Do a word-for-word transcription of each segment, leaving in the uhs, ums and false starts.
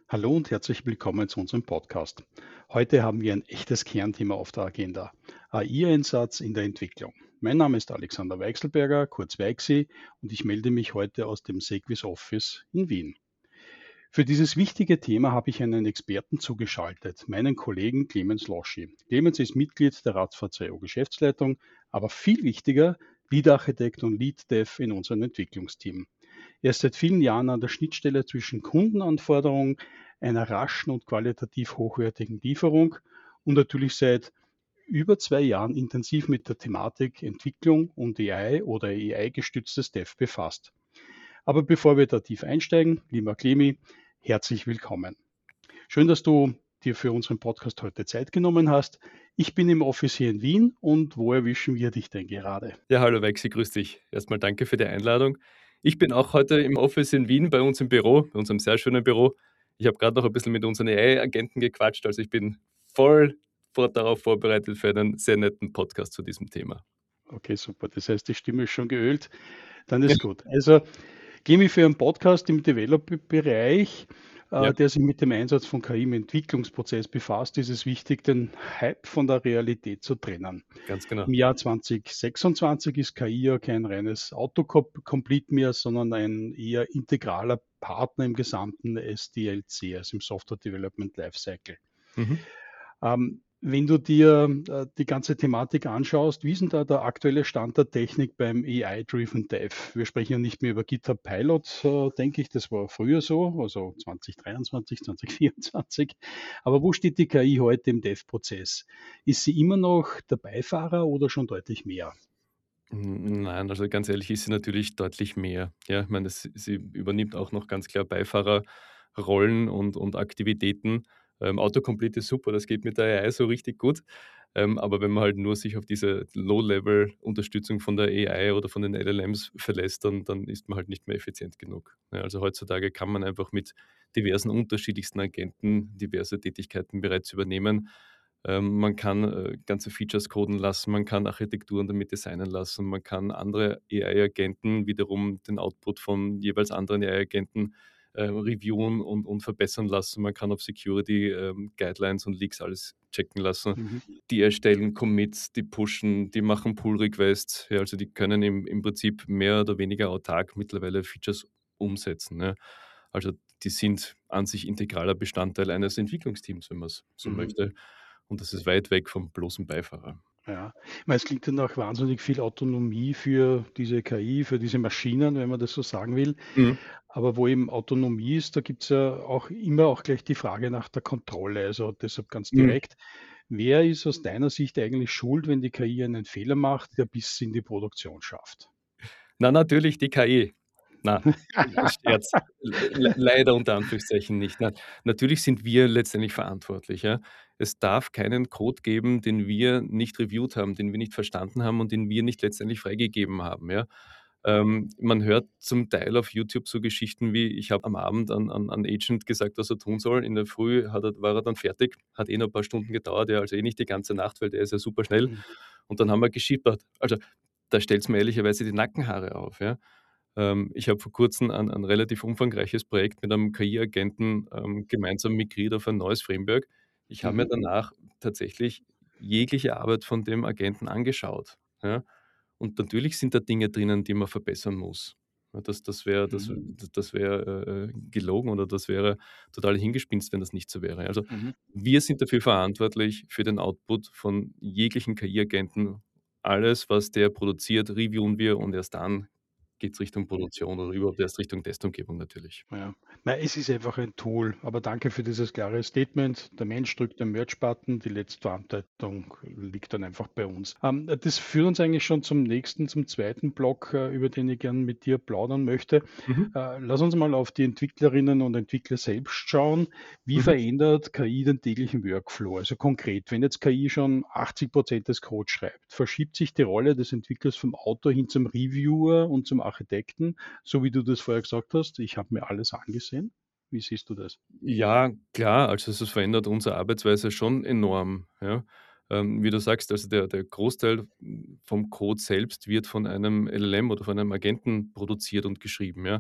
Hallo und herzlich willkommen zu unserem Podcast. Heute haben wir ein echtes Kernthema auf der Agenda: A I-Einsatz in der Entwicklung. Mein Name ist Alexander Weichselberger, kurz Weixi, und ich melde mich heute aus dem Seqvis Office in Wien. Für dieses wichtige Thema habe ich einen Experten zugeschaltet, meinen Kollegen Clemens Loschi. Clemens ist Mitglied der Radfahrt zwei O Geschäftsleitung, aber viel wichtiger, Lead-Architekt und Lead-Dev in unserem Entwicklungsteam. Er ist seit vielen Jahren an der Schnittstelle zwischen Kundenanforderungen, einer raschen und qualitativ hochwertigen Lieferung und natürlich seit über zwei Jahren intensiv mit der Thematik Entwicklung und A I oder A I-gestütztes Dev befasst. Aber bevor wir da tief einsteigen, lieber Clemi, herzlich willkommen. Schön, dass du dir für unseren Podcast heute Zeit genommen hast. Ich bin im Office hier in Wien und wo erwischen wir dich denn gerade? Ja, hallo Wexi, grüß dich. Erstmal danke für die Einladung. Ich bin auch heute im Office in Wien bei uns im Büro, bei unserem sehr schönen Büro. Ich habe gerade noch ein bisschen mit unseren A I-Agenten gequatscht, also ich bin voll vor, darauf vorbereitet für einen sehr netten Podcast zu diesem Thema. Okay, super. Das heißt, die Stimme ist schon geölt. Dann ist gut. Also, Gemi, für einen Podcast im Developer-Bereich, Ja, äh, der sich mit dem Einsatz von K I im Entwicklungsprozess befasst, ist es wichtig, den Hype von der Realität zu trennen. ganz genau. Im Jahr zwanzig sechsundzwanzig ist K I ja kein reines Autocomplete mehr, sondern ein eher integraler Partner im gesamten S D L C, also im Software Development Lifecycle. Mhm. Ähm, wenn du dir äh, die ganze Thematik anschaust, wie ist denn da der aktuelle Stand der Technik beim A I-Driven Dev? Wir sprechen ja nicht mehr über GitHub Pilot, äh, denke ich, das war früher so, also zwanzig dreiundzwanzig, zwanzig vierundzwanzig. Aber wo steht die K I heute im Dev-Prozess? Ist sie immer noch der Beifahrer oder schon deutlich mehr? N- Nein, also ganz ehrlich ist sie natürlich deutlich mehr. Ja, ich meine, das, sie übernimmt auch noch ganz klar Beifahrerrollen und, und Aktivitäten. Ähm, Autocomplete ist super, das geht mit der A I so richtig gut. Ähm, aber wenn man halt nur sich auf diese Low-Level-Unterstützung von der A I oder von den L L Ms verlässt, dann, dann ist man halt nicht mehr effizient genug. Ja, also heutzutage kann man einfach mit diversen unterschiedlichsten Agenten diverse Tätigkeiten bereits übernehmen. Ähm, man kann äh, ganze Features coden lassen, man kann Architekturen damit designen lassen, man kann andere A I-Agenten wiederum den Output von jeweils anderen A I-Agenten äh, reviewen und, und verbessern lassen. Man kann auf Security ähm, Guidelines und Leaks alles checken lassen. Mhm. Die erstellen Commits, die pushen, die machen Pull-Requests. Ja, also die können im, im Prinzip mehr oder weniger autark mittlerweile Features umsetzen. Ja. Also die sind an sich integraler Bestandteil eines Entwicklungsteams, wenn man es so Mhm. möchte. Und das ist weit weg vom bloßen Beifahrer. Ja, ich meine, es klingt dann auch wahnsinnig viel Autonomie für diese K I, für diese Maschinen, wenn man das so sagen will. Mhm. Aber wo eben Autonomie ist, da gibt's ja auch immer auch gleich die Frage nach der Kontrolle. Also deshalb ganz Mhm. direkt: Wer ist aus deiner Sicht eigentlich schuld, wenn die K I einen Fehler macht, der bis in die Produktion schafft? Na, natürlich die K I. Na, Scherz. Le leider unter Anführungszeichen nicht. Nein, natürlich sind wir letztendlich verantwortlich, ja. Es darf keinen Code geben, den wir nicht reviewed haben, den wir nicht verstanden haben und den wir nicht letztendlich freigegeben haben, ja. Ähm, man hört zum Teil auf YouTube so Geschichten wie: „Ich habe am Abend an an an Agent gesagt, was er tun soll. In der Früh hat er war er dann fertig, hat eh noch 'n paar Stunden gedauert, ja, also eh nicht die ganze Nacht, weil der ist ja super schnell. Mhm. Und dann haben wir geschippert." Also, da stellt's mir ehrlicherweise die Nackenhaare auf, ja. Ähm, ich habe vor Kurzem ein ein relativ umfangreiches Projekt mit einem K I-Agenten, ähm, gemeinsam migriert auf ein neues Framework. Ich habe mir Mhm. danach tatsächlich jegliche Arbeit von dem Agenten angeschaut, ja? Und natürlich sind da Dinge drinnen, die man verbessern muss. Ja, das das wäre das Mhm. das wäre, äh, äh, gelogen oder das wäre total hingespinst, wenn das nicht so wäre. Also, Mhm. wir sind dafür verantwortlich für den Output von jeglichen K I-Agenten. Alles, was der produziert, reviewen wir und erst dann geht's Richtung Mhm. Produktion oder überhaupt erst Richtung Testumgebung natürlich. Ja. Nein, es ist einfach ein Tool, aber danke für dieses klare Statement. Der Mensch drückt den Merge-Button, die Letztverantwortung liegt dann einfach bei uns. Ähm, das führt uns eigentlich schon zum nächsten, zum zweiten Block, äh, über den ich gern mit dir plaudern möchte. Mhm, Äh, lass uns mal auf die Entwicklerinnen und Entwickler selbst schauen. Wie mhm. verändert K I den täglichen Workflow? Also konkret, wenn jetzt K I schon achtzig Prozent des Codes schreibt, verschiebt sich die Rolle des Entwicklers vom Autor hin zum Reviewer und zum Architekten, so wie du das vorher gesagt hast. Ich habe mir alles angesehen. Wie siehst du das? Ja, klar, also es verändert unsere Arbeitsweise schon enorm, ja. Ähm, wie du sagst, also der der Großteil vom Code selbst wird von einem L L M oder von einem Agenten produziert und geschrieben, ja.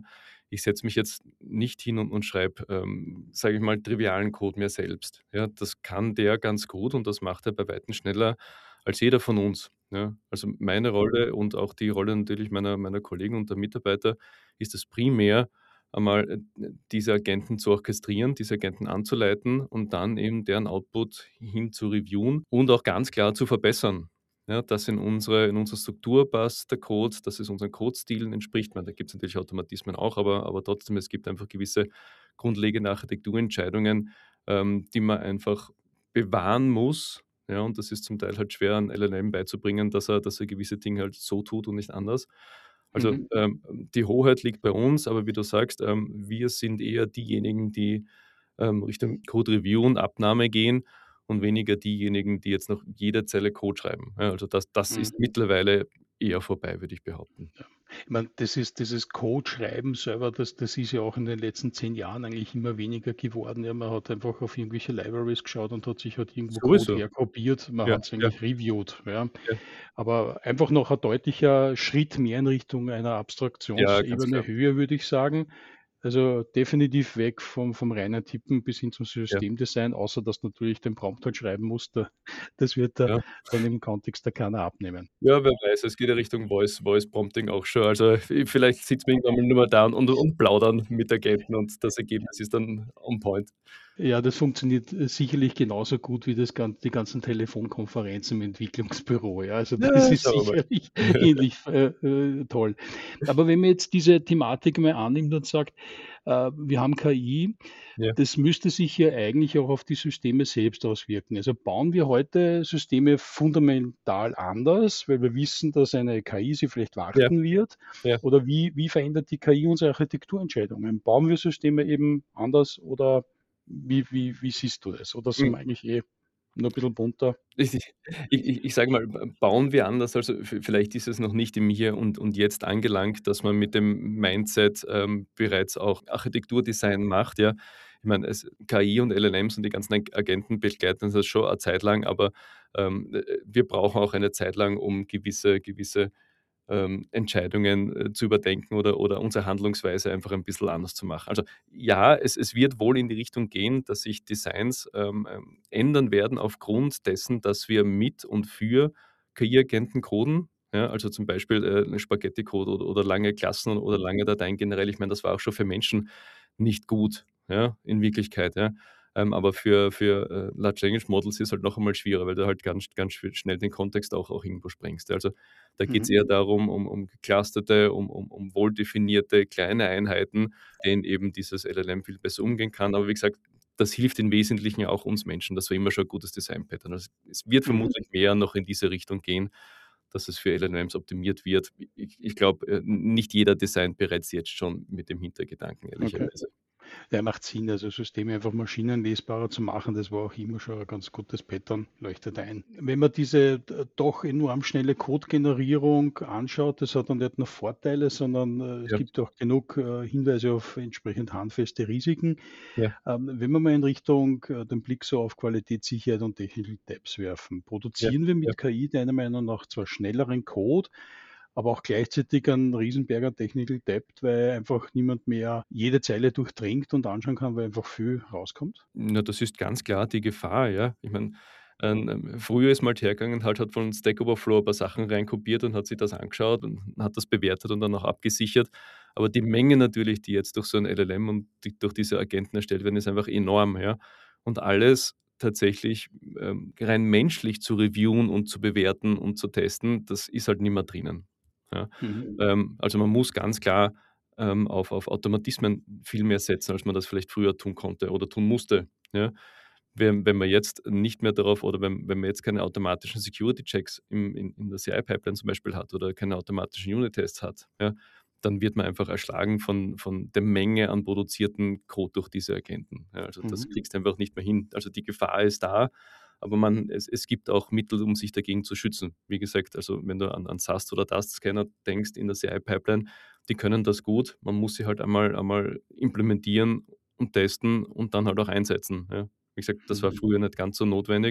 ich setze mich jetzt nicht hin und und schreibe, ähm, sage ich mal, trivialen Code mir selbst. Ja, das kann der ganz gut und das macht er bei Weitem schneller als jeder von uns, ja. Also, meine Rolle und auch die Rolle natürlich meiner meiner Kollegen und der Mitarbeiter ist es primär, einmal, äh, diese Agenten zu orchestrieren, diese Agenten anzuleiten und dann eben deren Output hin zu reviewen und auch ganz klar zu verbessern. Ja, dass in unsere in unsere Struktur passt der Code, dass es unseren Codestilen entspricht. Ich meine, da gibt es natürlich Automatismen auch, aber aber trotzdem, es gibt einfach gewisse grundlegende Architekturentscheidungen, ähm, die man einfach bewahren muss. Ja, und das ist zum Teil halt schwer, an L L M beizubringen, dass er dass er gewisse Dinge halt so tut und nicht anders. Also, Mhm. ähm, die Hoheit liegt bei uns, aber wie du sagst, ähm, wir sind eher diejenigen, die, ähm, Richtung Code Review und Abnahme gehen und weniger diejenigen, die jetzt noch jede Zeile Code schreiben. Ja, also das das ist Mhm. mittlerweile eher vorbei, würde ich behaupten. Ja. Ich meine, das ist dieses Code-Schreiben selber, das das ist ja auch in den letzten zehn Jahren eigentlich immer weniger geworden. Ja, man hat einfach auf irgendwelche Libraries geschaut und hat sich halt irgendwo Code Sowieso. herkopiert. Man Ja, hat es ja, eigentlich reviewed, ja. ja. Aber einfach noch ein deutlicher Schritt mehr in Richtung einer Ja, ganz Abstraktionsebene klar. höher, würde ich sagen. Also, definitiv weg vom vom reinen Tippen bis hin zum Ja, Systemdesign, außer dass natürlich den Prompt halt schreiben muss. Da das wird da ja. dann im Kontext da keiner abnehmen. Ja, wer weiß, es geht ja Richtung Voice Voice Prompting auch schon. Also, v vielleicht sitzen wir irgendwann mal nur mehr da und und plaudern mit Agenten und das Ergebnis ist dann on point. Ja, das funktioniert, äh, sicherlich genauso gut wie das gan die ganzen Telefonkonferenzen im Entwicklungsbüro, ja. Also, Ja, das ist schauen wir sicherlich mal. ähnlich, äh, äh, toll. Aber wenn man jetzt diese Thematik mal annimmt und sagt, äh, wir haben K I, Ja, das müsste sich ja eigentlich auch auf die Systeme selbst auswirken. Also, bauen wir heute Systeme fundamental anders, weil wir wissen, dass eine K I sie vielleicht ja, warten wird? ja. Oder wie wie verändert die K I unsere Architekturentscheidungen? Bauen wir Systeme eben anders oder wie wie wie siehst du das? Oder sind Hm. wir eigentlich eh nur 'n bisschen bunter? Ich ich ich ich sage mal, b bauen wir anders, also v vielleicht ist es noch nicht im Hier und und Jetzt angelangt, dass man mit dem Mindset, ähm, bereits auch Architekturdesign macht, ja. Ich meine, es K I und L L Ms und die ganzen Ag Agenten begleiten uns das schon eine Zeit lang, aber, ähm, äh, wir brauchen auch eine Zeit lang, um gewisse gewisse ähm, Entscheidungen, äh, zu überdenken oder oder unsere Handlungsweise einfach ein bisschen anders zu machen. Also, ja, es es wird wohl in die Richtung gehen, dass sich Designs, ähm, ähm, ändern werden aufgrund dessen, dass wir mit und für K I-Agenten coden. Ja, also zum Beispiel, äh, Spaghetti-Code oder oder lange Klassen oder lange Dateien generell. Ich meine, das war auch schon für Menschen nicht gut, ja, in Wirklichkeit, ja. Ähm, aber für für, äh, Large Language Models ist halt noch einmal schwieriger, weil du halt ganz ganz schw schnell den Kontext auch auch irgendwo sprengst. Also, da geht es Mhm, eher darum, um um geclusterte, um um um wohldefinierte kleine Einheiten, denen eben dieses L L M viel besser umgehen kann. Aber wie gesagt, das hilft im Wesentlichen auch uns Menschen. Das war immer schon ein gutes Design-Pattern. Also, es wird mhm, vermutlich mehr noch in diese Richtung gehen, dass es für L L Ms optimiert wird. Ich ich glaube, äh, nicht jeder designt bereits jetzt schon mit dem Hintergedanken, okay. ehrlicherweise. Ja, macht Sinn, also Systeme einfach maschinenlesbarer zu machen, das war auch immer schon ein ganz gutes Pattern, leuchtet ein. Wenn man diese d doch enorm schnelle Code-Generierung anschaut, das hat dann nicht nur Vorteile, sondern, äh, es Ja, gibt auch genug, äh, Hinweise auf entsprechend handfeste Risiken. ja, Ähm, wenn wir mal in Richtung, äh, den Blick so auf Qualitätssicherheit und Technical Deps werfen, ja, produzieren wir ja. mit K I deiner Meinung nach zwar schnelleren Code, aber auch gleichzeitig einen Riesenberg an Technical Debt, weil einfach niemand mehr jede Zeile durchdringt und anschauen kann, weil einfach viel rauskommt? Na, das ist ganz klar die Gefahr, ja. Ich meine, ähm, ähm, früher ist man halt hergegangen, halt hat von Stack Overflow ein paar Sachen reinkopiert und hat sich das angeschaut und hat das bewertet und dann auch abgesichert. Aber die Menge natürlich, die jetzt durch so ein L L M und die durch diese Agenten erstellt werden, ist einfach enorm, ja. Und alles tatsächlich, ähm, rein menschlich zu reviewen und zu bewerten und zu testen, das ist halt nicht mehr drinnen, ja. Mhm. Ähm, also, man muss ganz klar ähm, auf auf Automatismen viel mehr setzen, als man das vielleicht früher tun konnte oder tun musste, ja? Wenn wenn man jetzt nicht mehr darauf oder wenn wenn man jetzt keine automatischen Security-Checks im in in der C I-Pipeline zum Beispiel hat oder keine automatischen Unit-Tests hat, ja, dann wird man einfach erschlagen von von der Menge an produzierten Code durch diese Agenten. Ja, also, das Mhm. kriegst du einfach nicht mehr hin. Also, die Gefahr ist da, aber man es es gibt auch Mittel, um sich dagegen zu schützen. Wie gesagt, also, wenn du an an S A S T oder Dust-Scanner denkst in der C I-Pipeline, die können das gut. Man muss sie halt einmal einmal implementieren und testen und dann halt auch einsetzen, ja. Wie gesagt, das war Mhm. früher nicht ganz so notwendig.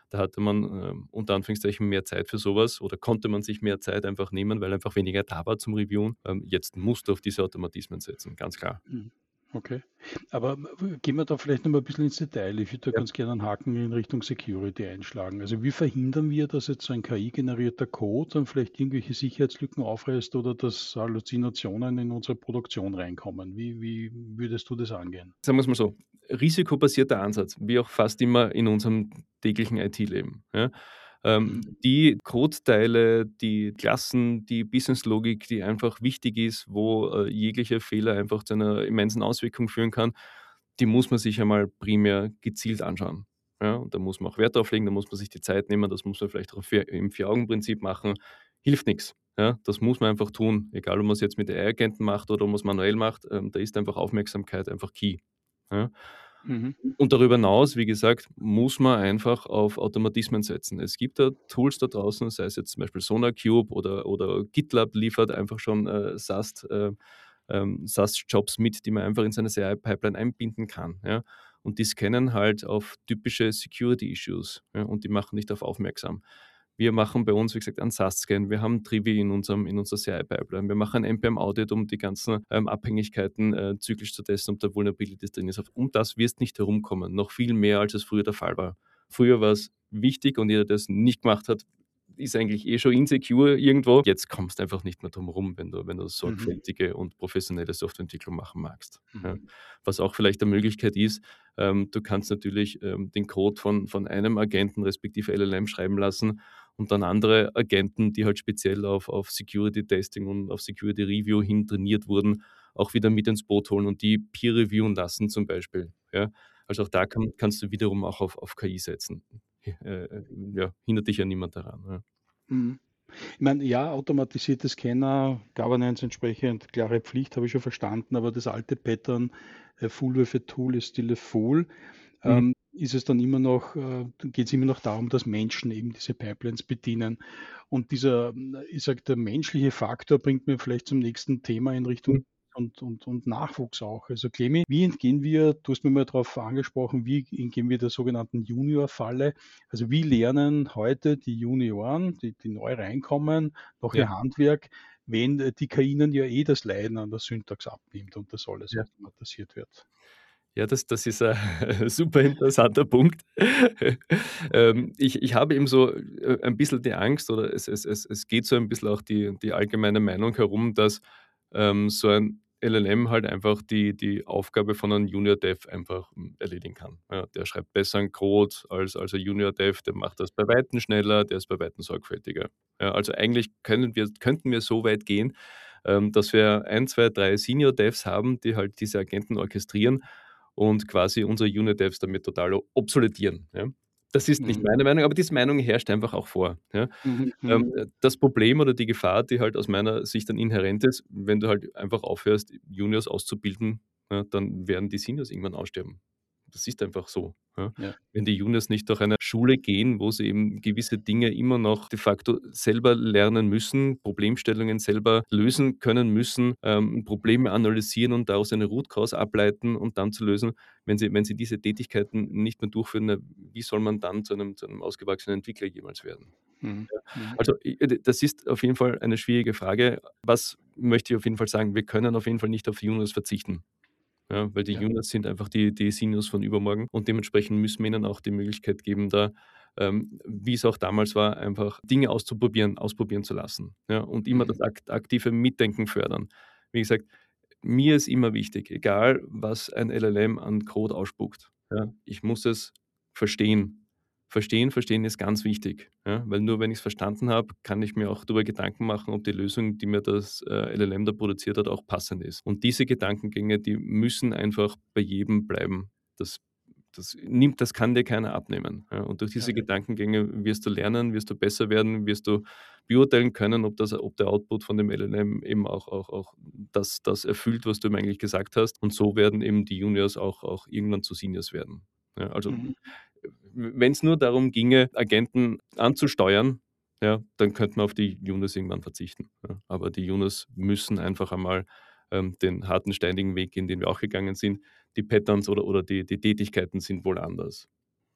Da hatte man, ähm, unter Anführungszeichen mehr Zeit für sowas oder konnte man sich mehr Zeit einfach nehmen, weil einfach weniger da war zum Reviewen. Ähm, jetzt musst du auf diese Automatismen setzen, ganz klar. Mhm. Okay. Aber w gehen wir da vielleicht noch mal 'n bisschen ins Detail. Ich würde da Ja. ganz gerne einen Haken in Richtung Security einschlagen. Also, wie verhindern wir, dass jetzt so ein K I-generierter Code dann vielleicht irgendwelche Sicherheitslücken aufreißt oder dass Halluzinationen in unsere Produktion reinkommen? Wie wie würdest du das angehen? Sagen wir es mal so, risikobasierter Ansatz, wie auch fast immer in unserem täglichen I T-Leben, ja. Ähm, Mhm. die Codeteile, die Klassen, die Businesslogik, die einfach wichtig ist, wo, äh, jeglicher Fehler einfach zu einer immensen Auswirkung führen kann, die muss man sich einmal primär gezielt anschauen. Ja, und da muss man auch Wert drauf legen, da muss man sich die Zeit nehmen, das muss man vielleicht auch vier im Vier-Augen-Prinzip machen. Hilft nix, ja? Das muss man einfach tun, egal ob man's jetzt mit A I-Agenten macht oder ob man's manuell macht, ähm, da ist einfach Aufmerksamkeit einfach key, ja? Mhm. Und darüber hinaus, wie gesagt, muss man einfach auf Automatismen setzen. Es gibt da Tools da draußen, sei es jetzt zum Beispiel SonarCube oder oder GitLab liefert einfach schon, äh, SAST äh, ähm, SAST-Jobs mit, die man einfach in seine C I-Pipeline einbinden kann, ja? Und die scannen halt auf typische Security-Issues, ja, und die machen nicht auf aufmerksam. Wir machen bei uns, wie gesagt, einen SAST-Scan. Wir haben Trivi in unserem in unserer C I-Pipeline. Wir machen ein N P M-Audit, um die ganzen, ähm, Abhängigkeiten, äh, zyklisch zu testen, ob da Vulnerabilities drin ist. Um das wirst nicht herumkommen, noch viel mehr, als es früher der Fall war. Früher war es wichtig und jeder, der es nicht gemacht hat, ist eigentlich eh schon insecure irgendwo. Jetzt kommst du einfach nicht mehr drum rum, wenn du wenn du Mhm. sorgfältige und professionelle Softwareentwicklung machen magst, ja. Mhm. Was auch vielleicht eine Möglichkeit ist, ähm, du kannst natürlich, ähm, den Code von von einem Agenten respektive L L M schreiben lassen und dann andere Agenten, die halt speziell auf auf Security Testing und auf Security Review hin trainiert wurden, auch wieder mit ins Boot holen und die Peer reviewen lassen zum Beispiel, ja? Also, auch da kann kannst du wiederum auch auf auf K I setzen. Äh, äh, ja, hindert dich ja niemand daran, ja. Mhm. Ich meine, ja, automatisierte Scanner, Governance entsprechend, klare Pflicht, habe ich schon verstanden, aber das alte Pattern, a fool with a tool is still a fool. Mhm. Ähm, ist es dann immer noch äh, geht es immer noch darum, dass Menschen eben diese Pipelines bedienen. Und dieser, hm, ich sage, der menschliche Faktor bringt mir vielleicht zum nächsten Thema in Richtung Mhm. und und und Nachwuchs auch. Also, Clemmy, wie entgehen wir du hast mir mal drauf angesprochen, wie entgehen wir der sogenannten Junior-Falle? Also, wie lernen heute die Junioren, die die neu reinkommen, noch Ja, ihr Handwerk, wenn, äh, die K I ihnen ja eh das Leiden an der Syntax abnimmt und das alles ja. automatisiert wird? Ja, das das ist ein super interessanter Punkt. Ähm, ich ich habe eben so, äh, ein bisschen die Angst oder es es es es geht so ein bisschen auch die die allgemeine Meinung herum, dass, ähm, so ein L L M halt einfach die die Aufgabe von einem Junior Dev einfach, hm, erledigen kann. Ja, der schreibt besser 'n Code als als ein Junior Dev, der macht das bei Weitem schneller, der ist bei Weitem sorgfältiger. Ja, also eigentlich können wir könnten wir so weit gehen, ähm, dass wir ein, zwei, drei Senior Devs haben, die halt diese Agenten orchestrieren und quasi unsere Unit-Devs damit total o obsoletieren, ja. Das ist nicht Mhm. meine Meinung, aber diese Meinung herrscht einfach auch vor, ja. Mhm, mhm. Ähm, äh, das Problem oder die Gefahr, die halt aus meiner Sicht dann inhärent ist, wenn du halt einfach aufhörst, Juniors auszubilden, ja, dann werden die Seniors irgendwann aussterben. Das ist einfach so, ja. Ja. Wenn die Juniors nicht durch eine Schule gehen, wo sie eben gewisse Dinge immer noch de facto selber lernen müssen, Problemstellungen selber lösen können müssen, ähm, Probleme analysieren und daraus eine Root Cause ableiten und dann zu lösen. Wenn sie wenn sie diese Tätigkeiten nicht mehr durchführen, na, wie soll man dann zu einem zu einem ausgewachsenen Entwickler jemals werden? Mhm, mhm. Also, i äh, das ist auf jeden Fall eine schwierige Frage. Was möchte ich auf jeden Fall sagen, wir können auf jeden Fall nicht auf Juniors verzichten. Ja, weil die Ja. Juniors sind einfach die die Seniors von übermorgen und dementsprechend müssen wir ihnen auch die Möglichkeit geben, da, ähm, wie es auch damals war, einfach Dinge auszuprobieren ausprobieren zu lassen, ja, und immer Mhm. das akt aktive Mitdenken fördern. Wie gesagt, mir ist immer wichtig, egal was ein L L M an Code ausspuckt, ja, ich muss es verstehen. Verstehen, verstehen ist ganz wichtig, ja, weil nur wenn ich's verstanden habe, kann ich mir auch darüber Gedanken machen, ob die Lösung, die mir das, äh, L L M da produziert hat, auch passend ist. Und diese Gedankengänge, die müssen einfach bei jedem bleiben. Das das nimmt das kann dir keiner abnehmen, ja. Und durch Ja. diese Gedankengänge wirst du lernen, wirst du besser werden, wirst du beurteilen können, ob das ob der Output von dem L L M eben auch auch auch das das erfüllt, was du ihm eigentlich gesagt hast. Und so werden eben die Juniors auch auch irgendwann zu Seniors werden. Ja, also, Mhm. wenn es nur darum ginge, Agenten anzusteuern, ja, dann könnte man auf die Juniors irgendwann verzichten, ja. Aber die Juniors müssen einfach einmal, ähm, den harten, steinigen Weg gehen, den wir auch gegangen sind. Die Patterns oder oder die die Tätigkeiten sind wohl anders.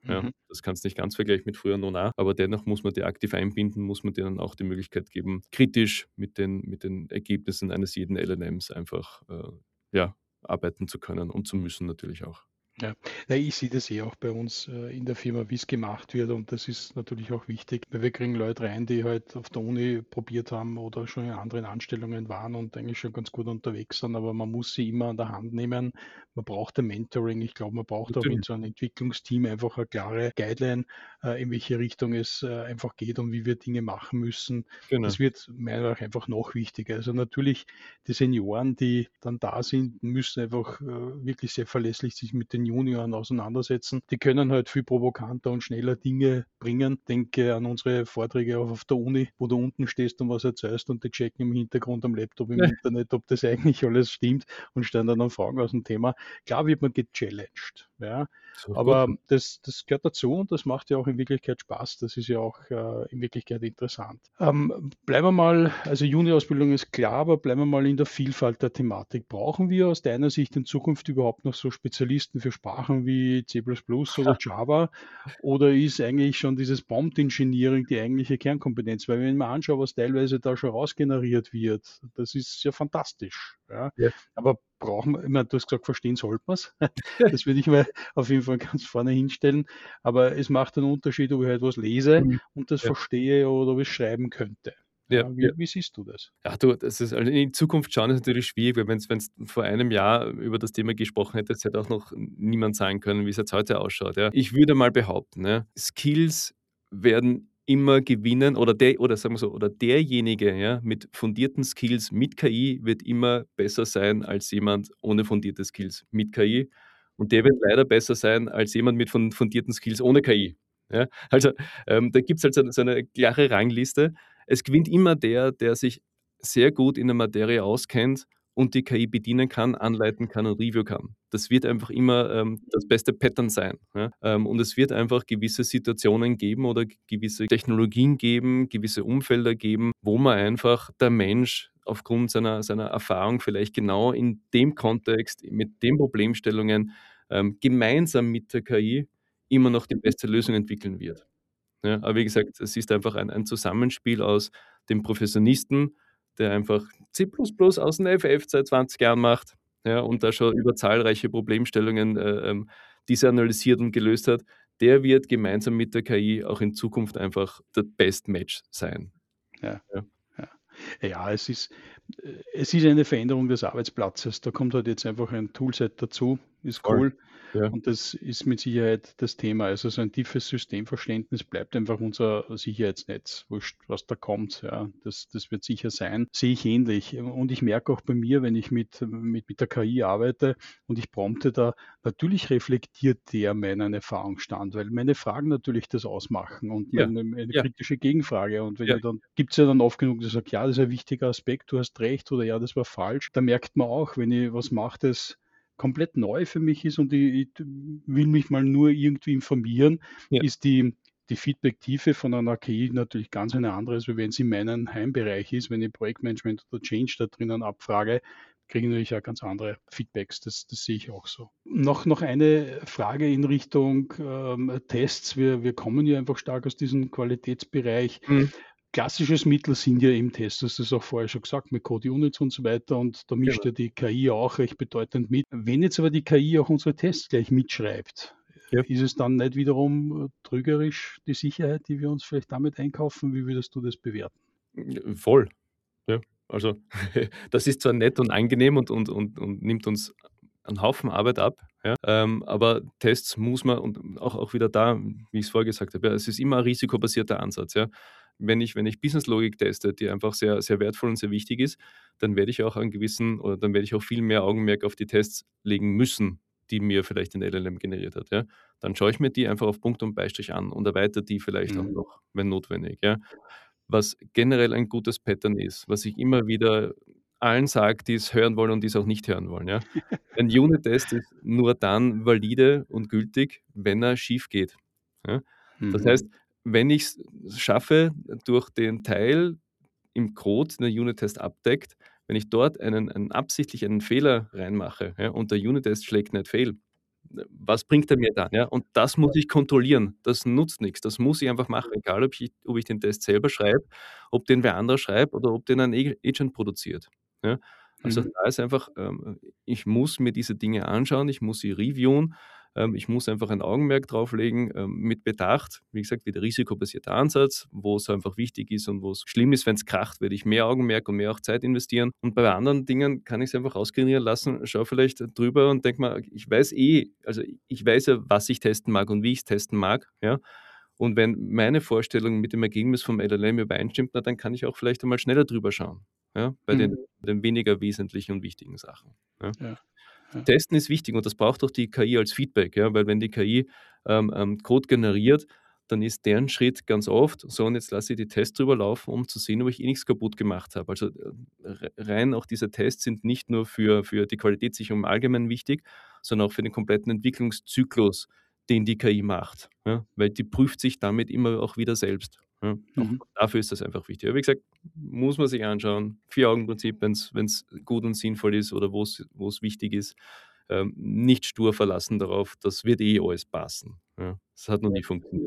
Ja. Mhm. Das kannst du nicht ganz vergleichen mit früher Nona, aber dennoch muss man die aktiv einbinden, muss man denen auch die Möglichkeit geben, kritisch mit den mit den Ergebnissen eines jeden L L Ms einfach, äh, ja, arbeiten zu können und zu müssen natürlich auch. Ja. Ja, ich sehe das eh auch bei uns, äh, in der Firma, wie es gemacht wird, und das ist natürlich auch wichtig, weil wir kriegen Leute rein, die halt auf der Uni probiert haben oder schon in anderen Anstellungen waren und eigentlich schon ganz gut unterwegs sind, aber man muss sie immer an der Hand nehmen. Man braucht ein Mentoring. Ich glaube, man braucht auch in Natürlich, so einem Entwicklungsteam einfach eine klare Guideline, äh, in welche Richtung es, äh, einfach geht und wie wir Dinge machen müssen. genau. Das wird meiner Meinung nach einfach noch wichtiger. Also, natürlich die Senioren, die dann da sind, müssen einfach, äh, wirklich sehr verlässlich sich mit den Junioren auseinandersetzen. Die können halt viel provokanter und schneller Dinge bringen. Denke an unsere Vorträge auch auf der Uni, wo du unten stehst und was erzählst und die checken im Hintergrund am Laptop im Internet, ob das eigentlich alles stimmt, und stellen dann, dann Fragen aus dem Thema. Klar wird man gechallenged, ja, Ist auch gut aber so. das, das gehört dazu und das macht ja auch in Wirklichkeit Spaß. Das ist ja auch, äh, in Wirklichkeit interessant. Ähm, bleiben wir mal, also Juni-Ausbildung ist klar, aber bleiben wir mal in der Vielfalt der Thematik. Brauchen wir aus deiner Sicht in Zukunft überhaupt noch so Spezialisten für Sprachen wie C plus plus oder Java? Oder ist eigentlich schon dieses Prompt Engineering die eigentliche Kernkompetenz? Weil wenn ich mir anschaue, was teilweise da schon rausgeneriert wird, das ist ja fantastisch. Ja. Ja. Aber brauchen wir, ich meine, du hast gesagt, verstehen sollte man es. Das würde ich mal auf jeden Fall ganz vorne hinstellen. Aber es macht einen Unterschied, ob ich etwas lese Mhm. und das Ja, verstehe oder ob ich es schreiben könnte. ja, Ja, ja. wie wie siehst du das? Ja, du, das ist also in Zukunft schauen ist natürlich schwierig, weil wenn's wenn's vor einem Jahr über das Thema gesprochen hättest, hätte auch noch niemand sagen können, wie es jetzt heute ausschaut, ja. Ich würde mal behaupten, ja, Skills werden immer gewinnen oder der oder sagen wir so, oder derjenige, ja, mit fundierten Skills mit K I wird immer besser sein als jemand ohne fundierte Skills mit K I und der wird leider besser sein als jemand mit fun fundierten Skills ohne K I, ja. Also, ähm, da gibt's halt so 'ne so 'ne klare Rangliste. Es gewinnt immer der, der sich sehr gut in der Materie auskennt und die K I bedienen kann, anleiten kann und Review kann. Das wird einfach immer, ähm, das beste Pattern sein, ja? Ähm, und es wird einfach gewisse Situationen geben oder g gewisse Technologien geben, gewisse Umfelder geben, wo man einfach der Mensch aufgrund seiner seiner Erfahrung vielleicht genau in dem Kontext, mit den Problemstellungen, ähm, gemeinsam mit der K I immer noch die beste Lösung entwickeln wird. Ja, aber wie gesagt, es ist einfach ein ein Zusammenspiel aus dem Professionisten, der einfach C plus plus aus dem F F seit zwanzig Jahren macht, ja, und da schon über zahlreiche Problemstellungen, äh, ähm, diese analysiert und gelöst hat. Der wird gemeinsam mit der K I auch in Zukunft einfach der Best Match sein. Ja, Ja, ja. Ja, es ist äh, es ist eine Veränderung des Arbeitsplatzes. Da kommt halt jetzt einfach ein Toolset dazu, ist voll. cool. Ja, Und das ist mit Sicherheit das Thema. Also so ein tiefes Systemverständnis bleibt einfach unser Sicherheitsnetz. Wurscht, was da kommt. Ja, das, das wird sicher sein. Sehe ich ähnlich. Und ich merke auch bei mir, wenn ich mit, mit, mit der K I arbeite und ich prompte da, natürlich reflektiert der meinen Erfahrungsstand, weil meine Fragen natürlich das ausmachen und ja, meine, meine ja, kritische Gegenfrage. Und wenn ja, ich dann, gibt es ja dann oft genug, der sagt, ja, das ist ein wichtiger Aspekt, du hast recht oder ja, das war falsch. Da merkt man auch, wenn ich was mache, das komplett neu für mich ist und ich, ich will mich mal nur irgendwie informieren, ja. ist die, die Feedback-Tiefe von einer K I natürlich ganz eine andere, als wenn es in meinem Heimbereich ist. Wenn ich Projektmanagement oder Change da drinnen abfrage, kriege ich natürlich auch ganz andere Feedbacks. Das, das sehe ich auch so. Noch, noch eine Frage in Richtung ähm, Tests. Wir, wir kommen ja einfach stark aus diesem Qualitätsbereich. Mhm, Klassisches Mittel sind ja eben Tests, du hast das auch vorher schon gesagt, mit Code-Units und so weiter, und da mischt genau. ja die K I auch recht bedeutend mit. Wenn jetzt aber die K I auch unsere Tests gleich mitschreibt, Ja. ist es dann nicht wiederum äh, trügerisch die Sicherheit, die wir uns vielleicht damit einkaufen? Wie würdest du das bewerten? J voll. Ja, also das ist zwar nett und angenehm und und und und nimmt uns einen Haufen Arbeit ab, ja, ähm, aber Tests muss man und auch auch wieder da, wie ich's vorher gesagt habe, ja, es ist immer ein risikobasierter Ansatz, ja. Wenn ich wenn ich Businesslogik teste, die einfach sehr sehr wertvoll und sehr wichtig ist, dann werde ich auch einen gewissen oder dann werde ich auch viel mehr Augenmerk auf die Tests legen müssen, die mir vielleicht 'n L L M generiert hat, ja. Dann schaue ich mir die einfach auf Punkt und Beistrich an und erweitere die vielleicht auch Mhm. noch, wenn notwendig, ja. Was generell ein gutes Pattern ist, was ich immer wieder allen sage, die es hören wollen und die es auch nicht hören wollen, ja. Ein Unit-Test ist nur dann valide und gültig, wenn er schief geht, ja. Das Mhm. heißt, wenn ich's schaffe, durch den Teil im Code, den der Unit-Test abdeckt, wenn ich dort einen einen absichtlich einen Fehler reinmache, ja, und der Unit-Test schlägt nicht fehl, was bringt er mir dann? Ja? Und das muss ich kontrollieren. Das nutzt nichts. Das muss ich einfach machen, egal ob ich, ob ich den Test selber schreibe, ob den wer anderer schreibt oder ob den ein A- Agent produziert. Ja? Also Mhm. da ist einfach, ähm, ich muss mir diese Dinge anschauen, ich muss sie reviewen, ähm, ich muss einfach ein Augenmerk drauflegen, ähm, mit Bedacht. Wie gesagt, wieder risikobasierter Ansatz, wo es einfach wichtig ist und wo es schlimm ist, wenn es kracht, werde ich mehr Augenmerk und mehr auch Zeit investieren. Und bei anderen Dingen kann ich es einfach ausklinieren lassen, schau vielleicht drüber und denke mal, ich weiß eh, also ich weiß ja, was ich testen mag und wie ich es testen mag, ja. Und wenn meine Vorstellung mit dem Ergebnis vom L L M übereinstimmt, na, dann kann ich auch vielleicht einmal schneller drüber schauen, ja, bei den, Mhm. den weniger wesentlichen und wichtigen Sachen. Ja. Ja, ja. Testen ist wichtig und das braucht auch die K I als Feedback, ja, weil wenn die K I ähm, ähm, Code generiert, dann ist deren Schritt ganz oft, so und jetzt lasse ich die Tests drüber laufen, um zu sehen, ob ich eh nichts kaputt gemacht habe. Also äh, re- rein auch diese Tests sind nicht nur für, für die Qualitätssicherung im Allgemeinen wichtig, sondern auch für den kompletten Entwicklungszyklus, den die K I macht, ja, weil die prüft sich damit immer auch wieder selbst. Ja. Auch Mhm. dafür ist das einfach wichtig. Aber wie gesagt, muss man sich anschauen. Vier-Augen-Prinzip, wenn es gut und sinnvoll ist oder wo es wo es wichtig ist. Ähm, nicht stur verlassen darauf, das wird eh alles passen. Ja. Das hat noch nie funktioniert.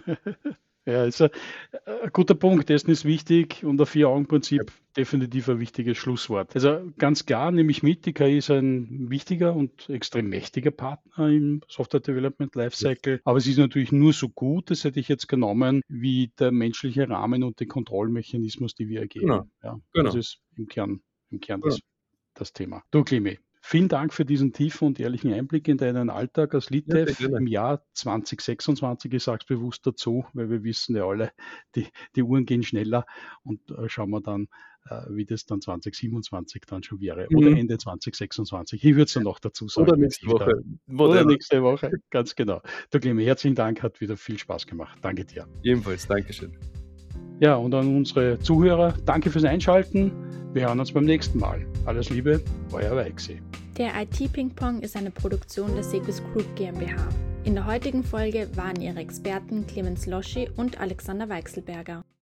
Ja, ist ein ein guter Punkt. Essen ist wichtig und ein Ja, Vier-Augen-Prinzip definitiv ein wichtiges Schlusswort. Also ganz klar nehme ich mit, die K I ist ein wichtiger und extrem mächtiger Partner im Software Development ja, Lifecycle, aber es ist natürlich nur so gut, das hätte ich jetzt genommen, wie der menschliche Rahmen und die Kontrollmechanismus, die wir genau, ergeben. Ja, das genau, ist im Kern, im Kern genau. das, das Thema. Du, Clemi, vielen Dank für diesen tiefen und ehrlichen Einblick in deinen Alltag als Ja, sehr Lead-Dev gerne. im Jahr zwanzig sechsundzwanzig. Ich sage es bewusst dazu, weil wir wissen ja alle, die, die Uhren gehen schneller und äh, schauen wir dann, äh, wie das dann zwanzig siebenundzwanzig dann schon wäre oder Mhm. Ende zwanzig sechsundzwanzig. Ich würde es dann noch dazu Oder sagen, wenn nächste sich Woche, da oder whatever. nächste Woche, ganz genau. Du Clemi, herzlichen Dank, hat wieder viel Spaß gemacht. Danke dir. Ebenfalls, Dankeschön. Ja, und an unsere Zuhörer, danke fürs Einschalten. Wir hören uns beim nächsten Mal. Alles Liebe, euer Weixi. Der I T-Ping-Pong ist eine Produktion der Sequus Group GmbH. In der heutigen Folge waren ihre Experten Clemens Loschi und Alexander Weichselberger.